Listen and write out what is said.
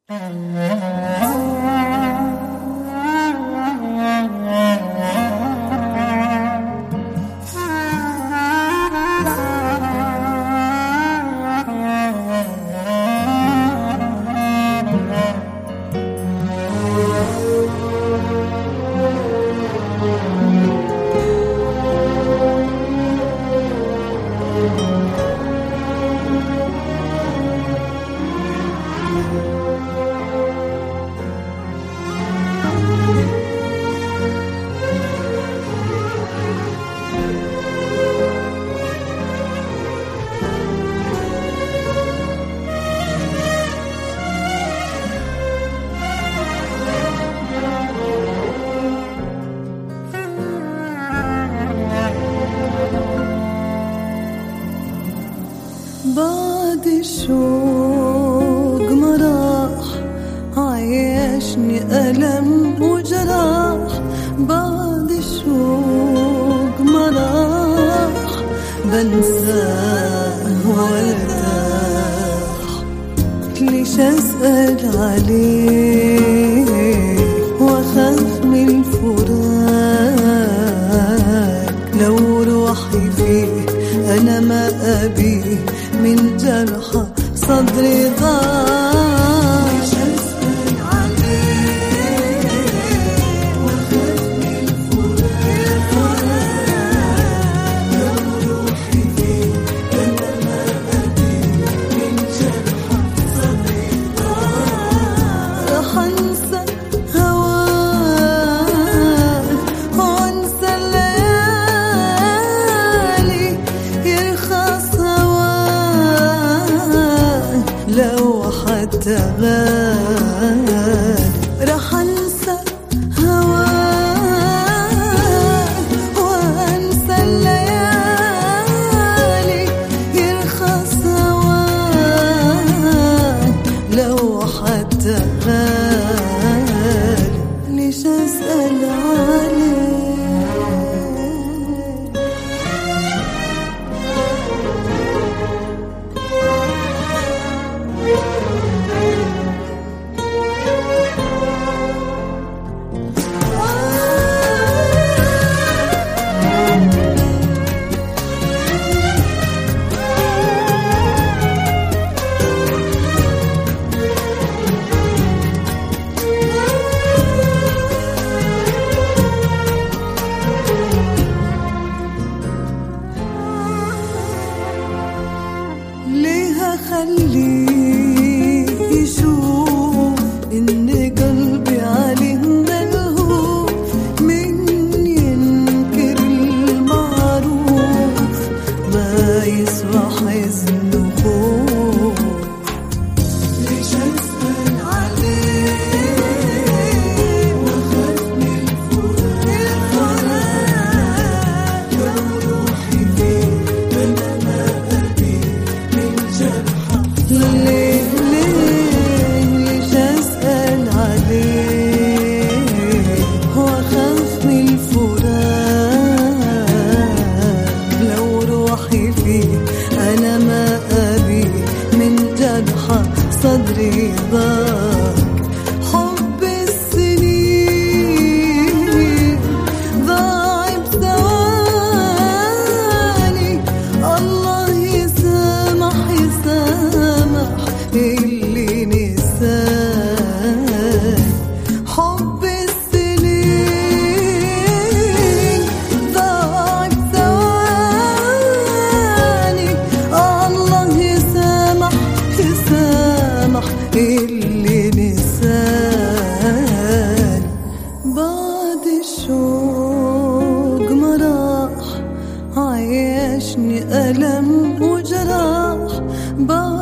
بعد الشوق ما راح عايشني ألم وجراح. بعد الشوق ما راح بنساه وارتاح. ليش أسأل عليه وأخاف من الفراق؟ لو روحي فيه أنا ما أبيه من جرحى صدري ضاع. ليش أسأل عليه وأخاف من الفراق؟ لو روحي فيه أنا ما أبيه من جرحى صدري ضاع. رح أنسى هواه وأنسى الليالي يرخص لو حتى غاب. رح أنسى هواه وأنسى الليالي يرخص هواه لو حتى غاب. ليش أسأل عليه؟ ليه أخليه يشوف إن قلبي عليه ملهوف؟ من ينكر المعروف ما يسوى حزن وخوف. ليش أسأل عليه وأخاف من الفراق؟ لو روحي فيه أنا ما أبيه من جرحى. ليش أسأل عليه وأخاف من الفراق؟ لو روحي فيه أنا ما أبيه من جرحى صدري ضاق. حب السنين ضاع بثواني. الله يسامح يسامح اللي نساه. حب السنين ضاع بثواني. الله يسامح يسامح اللي نساه. بعد الشوق ما راح عايشني ألم وجراح.